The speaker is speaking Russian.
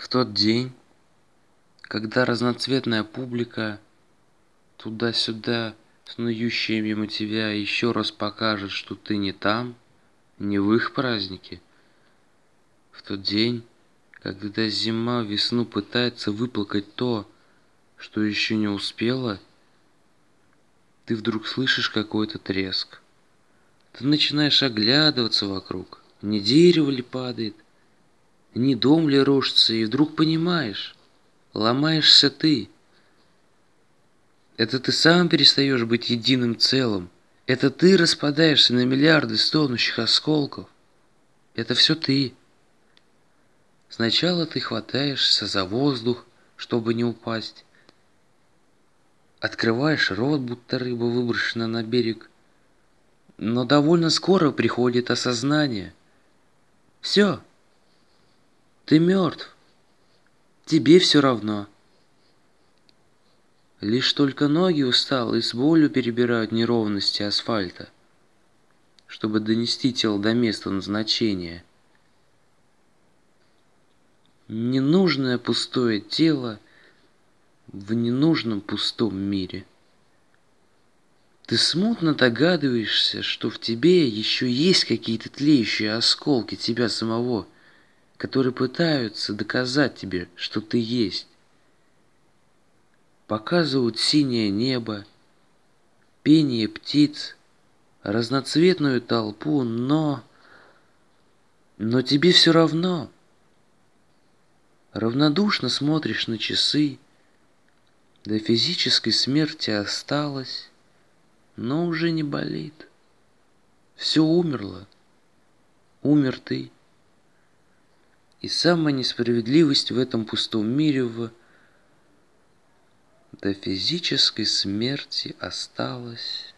В тот день, когда разноцветная публика, туда-сюда снующая мимо тебя, еще раз покажет, что ты не там, не в их празднике. В тот день, когда зима весну пытается выплакать то, что еще не успела, ты вдруг слышишь какой-то треск. Ты начинаешь оглядываться вокруг, не дерево ли падает, не дом ли рушится, и вдруг понимаешь, ломаешься ты. Это ты сам перестаешь быть единым целым. Это ты распадаешься на миллиарды стонущих осколков. Это все ты. Сначала ты хватаешься за воздух, чтобы не упасть. Открываешь рот, будто рыба выброшена на берег. Но довольно скоро приходит осознание. Все, ты мертв. Тебе все равно. Лишь только ноги усталы и с болью перебирают неровности асфальта, чтобы донести тело до места назначения. Ненужное пустое тело в ненужном пустом мире. Ты смутно догадываешься, что в тебе еще есть какие-то тлеющие осколки тебя самого, которые пытаются доказать тебе, что ты есть. Показывают синее небо, пение птиц, разноцветную толпу, но тебе все равно. Равнодушно смотришь на часы, до физической смерти осталось, но уже не болит. Все умерло, умер ты. И самая несправедливость в этом пустом мире до физической смерти осталось